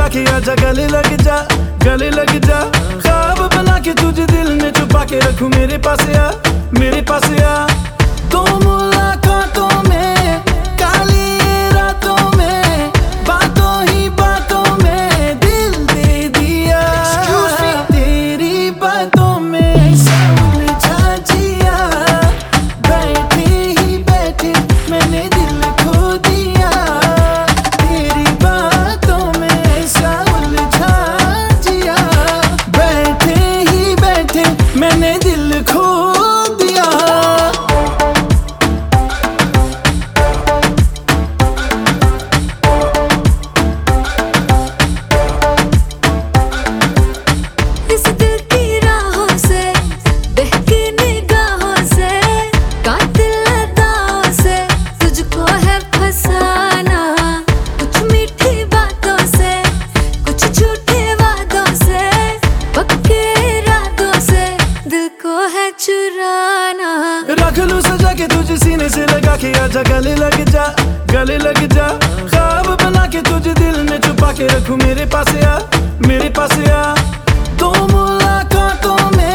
लगा के आजा गले लग जा, गले लग जा। ख्वाब बना के तुझे दिल में छुपा के रखूं, मेरे पास आ, मेरे पास आ। तो मुलाकातों में, काली रातों में, बातों ही बातों में दिल दे दिया। तेरी बातों में उलझा जिया, बैठे ही बैठे मैंने दिल खो दिया। तेरी बातों में ऐसा उलझा जिया, बैठे ही बैठे मैंने दिल खो दिया। इस दिल की राहों से, बहकी निगाहों से, कातिल अदाओं से तुझको है फसाना। कुछ मीठी बातों से, कुछ झूठे वादों से, पक्के इरादों से दिल को है चुराना। रख लूं सजा के तुझे सीने से लगा के आजा गले लग जा, गले लग जा। ख्वाब बना के तुझे दिल में छुपा के रखूं, मेरे पास आ, मेरे पास आ। तो मुलाकातों में